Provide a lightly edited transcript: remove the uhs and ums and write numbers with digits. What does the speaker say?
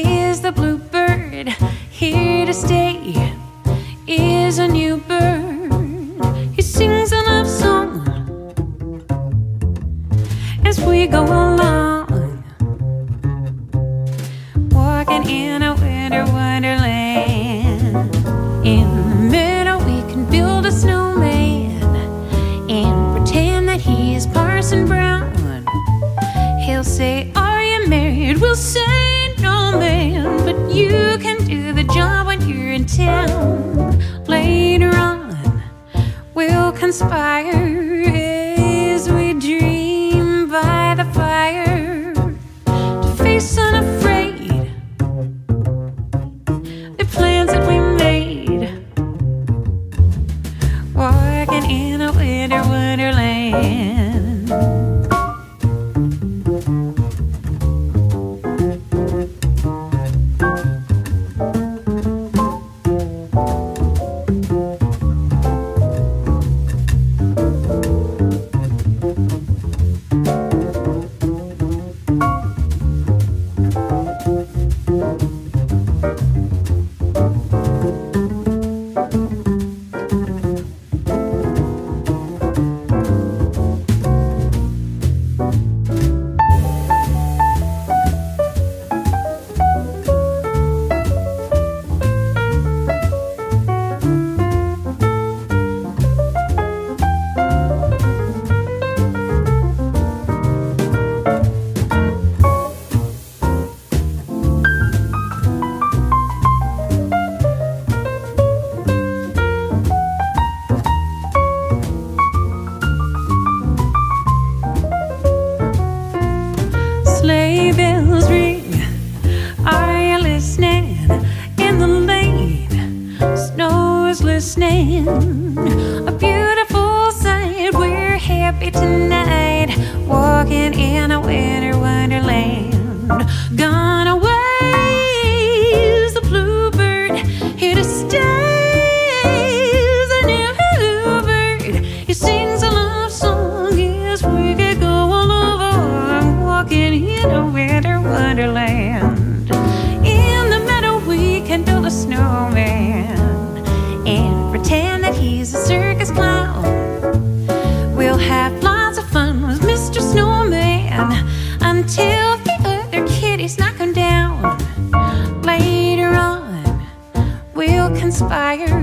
Is the bluebird here to stay? Is a new bird. He sings a love song as we go along, walking in a winter wonderland. In the meadow we can build a snowman and pretend that he is Parson Brown. He'll say, "Are you married?" We'll say, "No, man," but you can do the job when you're in town. Later on, we'll conspire as we dream by the fire to face unafraid the plans that we made, walking in a winter wonderland. Sleigh bells ring, are you listening? In the lane, snow is listening. A beautiful sight, we're happy tonight, walking in a winter wonderland. Gone away is the bluebird, here to stay is a new bird. He sings a love song as we get going along, walking in a winter wonderland. In the meadow we can build a snowman and pretend that he's a circus clown. We'll have lots of fun with Mr. Snowman until the other kitties knock him down. Later on we'll conspire